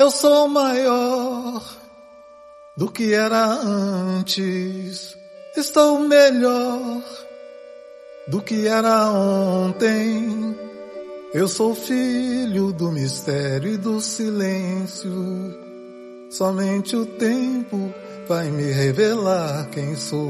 Eu sou maior do que era antes. Estou melhor do que era ontem. Eu sou filho do mistério e do silêncio. Somente o tempo vai me revelar quem sou.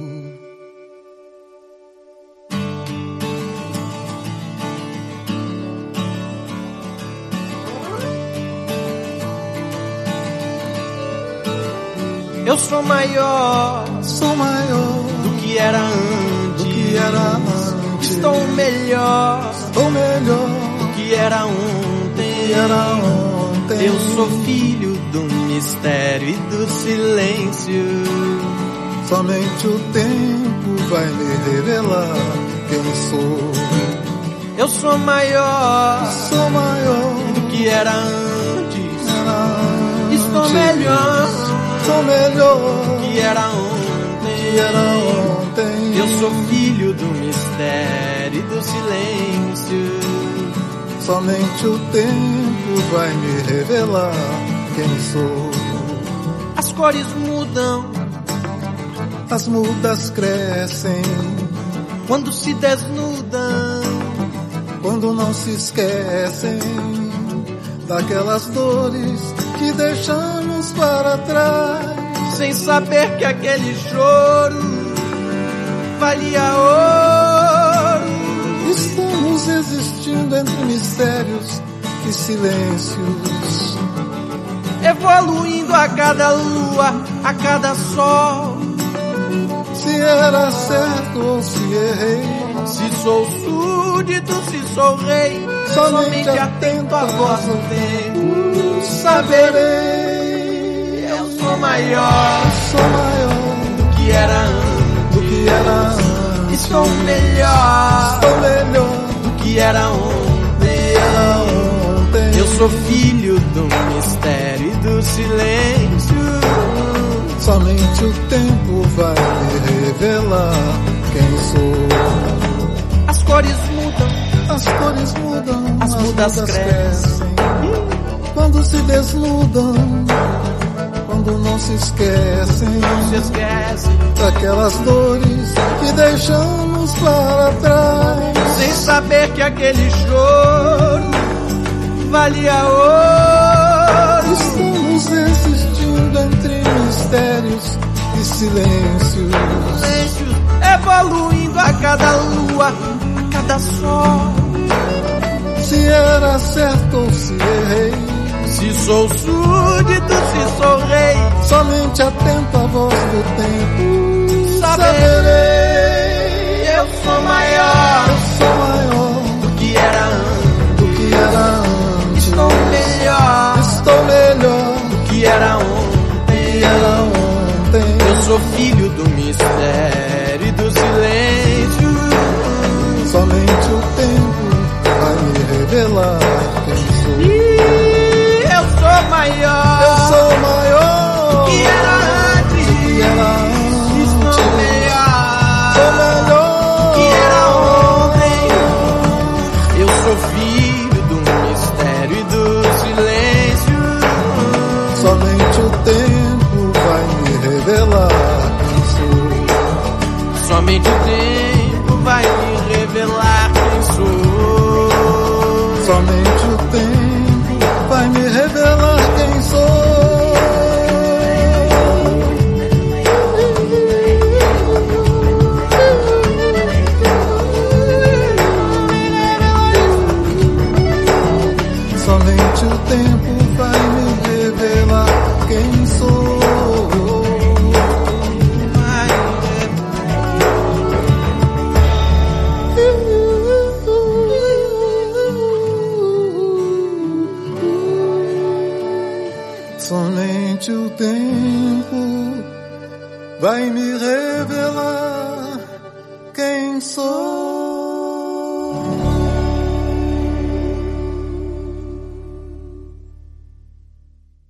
Eu sou maior do que era antes. Estou melhor do que era ontem. Eu sou filho do mistério e do silêncio. Somente o tempo vai me revelar quem sou. Eu sou maior do que era antes. Estou melhor do que era ontem. Eu sou filho do mistério e do silêncio. Somente o tempo vai me revelar quem sou. As cores mudam, as mudas crescem quando se desnudam, quando não se esquecem daquelas dores que deixamos para trás, sem saber que aquele choro valia ouro. Estamos existindo entre mistérios e silêncios, evoluindo a cada lua, a cada sol. Se era certo ou se errei, se sou súdito, se sou rei, somente atento à voz do tempo saberei. Eu sou maior do que era antes. Estou melhor do que era ontem. Eu sou filho do mistério e do silêncio. Somente o tempo vai me revelar quem sou. As cores mudam, as mudas crescem quando se desnudam, quando não se esquecem daquelas dores que deixamos para trás, sem saber que aquele choro valia ouro. Estamos existindo entre mistérios e silêncios, evoluindo a cada lua, a cada sol. Se era certo ou se errei, se sou súdito, se sou rei, somente atento à voz do tempo saberei. Eu sou maior do que era antes. Estou melhor do que era ontem. Eu sou filho do mistério e do silêncio. Somente o tempo vai me revelar quem sou. Eu sou maior que era antes. Estou melhor que era ontem. Eu sou filho do mistério e do silêncio. Somente o tempo vai me revelar quem sou. Somente o tempo vai me revelar quem sou. Somente o tempo vai me revelar quem sou. Somente o tempo vai me revelar quem sou. Somente o tempo vai me revelar quem sou.